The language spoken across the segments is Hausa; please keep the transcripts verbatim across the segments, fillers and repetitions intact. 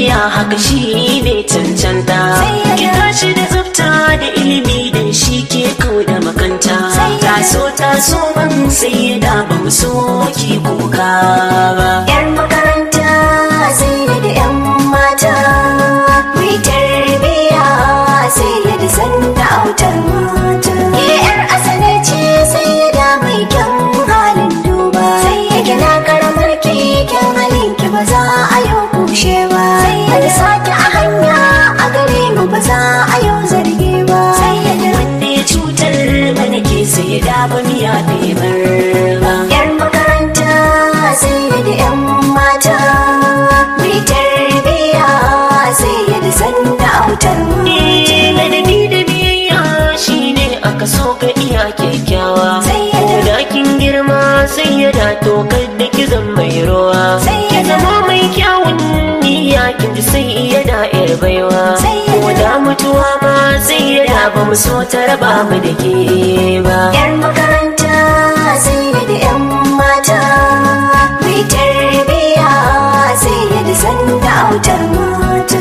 tarbiya haka shi ne cancanta. Ki tashi da tsafta da ilimi dan shi ke kau da makanta. Taso taso ban sai da ba mu so ki kuka ba. Yar makaranta sai da yan mata, mai tarbiya sai da sanda autar mata. Yar asali ce sai da mai kyan halin duba. Sai ya gina karamar keken halin ki ba za a yau kushe ba. Sai sake a hanya a gare mu ba za a yau zargi ba. Sai wanda ya cutar mana ke sai da ba miya ɗebar ba. Yar makaranta sai da yan mata, mai tarbiya sai da sanda autar mata. Ladabi da biyayya shine aka so ka iya kyakkyawa. Da kin girma sai ya da tokar da ki zan mai ruwa. Ki zama mai kyawun niyya kin ji sai ya da yar baiwa. Ko da mutuwa ma sai ya da ba mu so ta raba mu da ke ba. Yar makaranta sai da yan mata, mai tarbiya sai da sanda autar mata.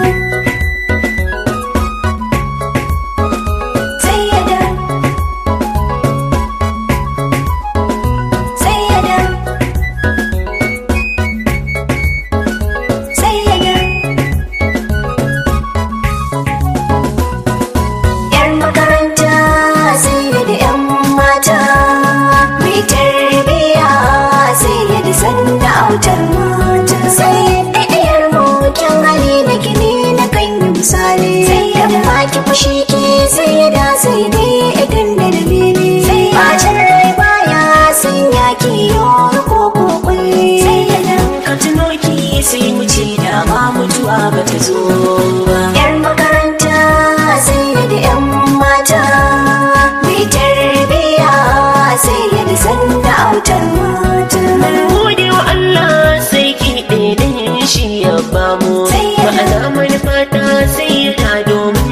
Fushi ke sai da sai dai idan da dalili. Bacin rai baya sun yaki yau ko ko kulli. Sai idan ka tuno ki sai mu ce da ma mutuwa ba ta zo ba. Yar makaranta sai da yan mata, mai tarbiya sai da sanda autar mata. Gode wa Allah sai ki ɗaya shi ya bamu. Ma'ana manufata sai ya domin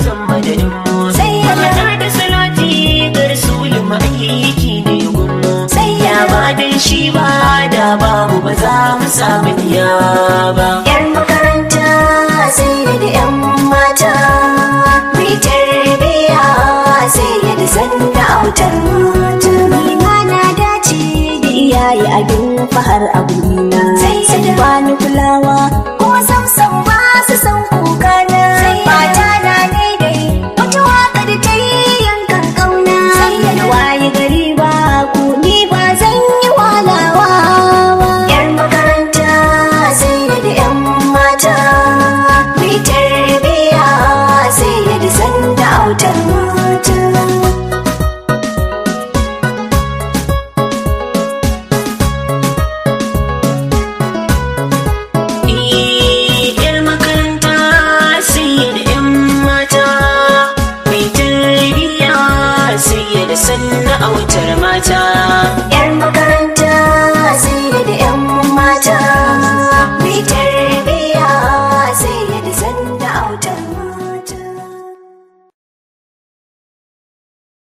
da salati ga rasulun ma'aiki ne gunmu. Ya ba dan shi ba da babu ba za mu samu niya ba. Yar makaranta sai da yan mata, mai tarbiya sai da sanda autar mata. Nima na dace da iyaye abin fahar a gurina. Sai bani kulawa